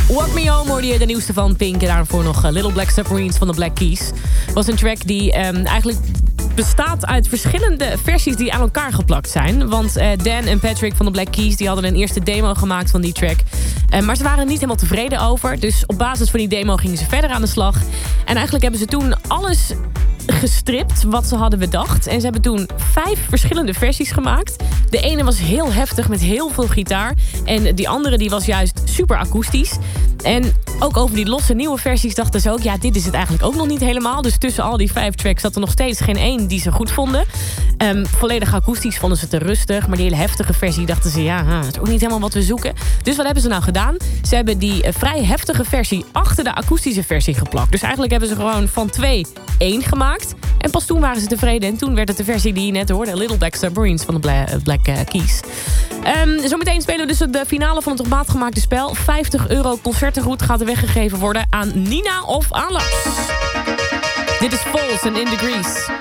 Walk Me Home hoorde je de nieuwste van Pink. En daarvoor nog Little Black Submarines van de Black Keys. Was een track die eigenlijk bestaat uit verschillende versies die aan elkaar geplakt zijn. Want Dan en Patrick van de Black Keys die hadden een eerste demo gemaakt van die track. Maar ze waren er niet helemaal tevreden over. Dus op basis van die demo gingen ze verder aan de slag. En eigenlijk hebben ze toen alles gestript wat ze hadden bedacht. En ze hebben toen 5 verschillende versies gemaakt. De ene was heel heftig met heel veel gitaar. En die andere die was juist super akoestisch. En ook over die losse nieuwe versies dachten ze ook... ja, dit is het eigenlijk ook nog niet helemaal. Dus tussen al die 5 tracks zat er nog steeds geen één die ze goed vonden. Volledig akoestisch vonden ze te rustig. Maar die hele heftige versie dachten ze... ja, dat is ook niet helemaal wat we zoeken. Dus wat hebben ze nou gedaan? Ze hebben die vrij heftige versie achter de akoestische versie geplakt. Dus eigenlijk hebben ze gewoon van 2 1 gemaakt. En pas toen waren ze tevreden. En toen werd het de versie die je net hoorde. Little Black Submarines van de Black Keys. Zometeen spelen we dus de finale van het op maat gemaakte spel. €50 concertengoed gaat er weggegeven worden aan Nina of aan Lars. Dit is Falls en In Degrees.